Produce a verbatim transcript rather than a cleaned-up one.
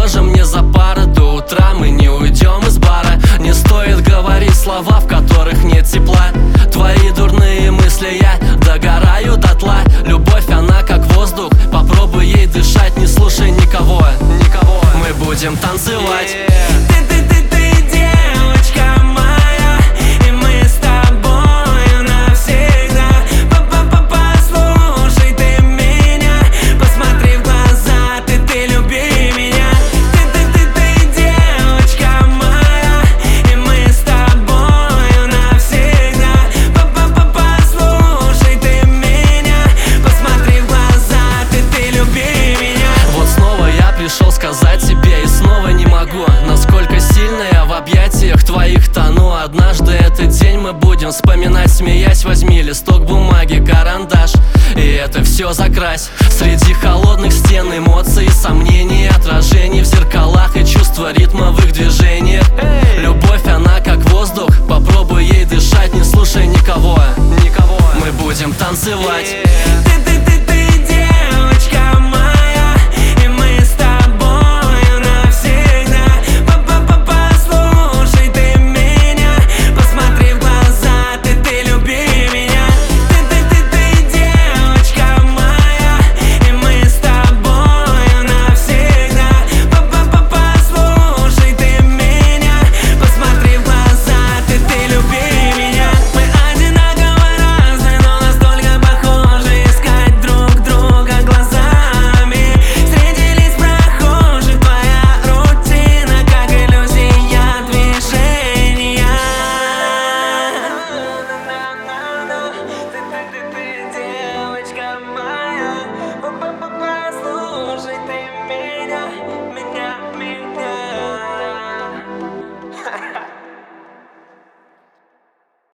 поможем мне за пары. До утра мы не уйдем из бара. Не стоит говорить слова, в которых нет тепла. Твои дурные мысли, я догораю дотла. Любовь, она как воздух, попробуй ей дышать. Не слушай никого, никого. Мы будем танцевать. Сказать тебе и снова не могу, насколько сильно я в объятиях твоих тону. Однажды этот день мы будем вспоминать, смеясь. Возьми листок бумаги, карандаш, и это все закрась. Среди холодных стен эмоций, сомнений, отражений в зеркалах и чувства ритма в их движениях. Любовь, она как воздух, попробуй ей дышать. Не слушай никого, никого. Мы будем танцевать.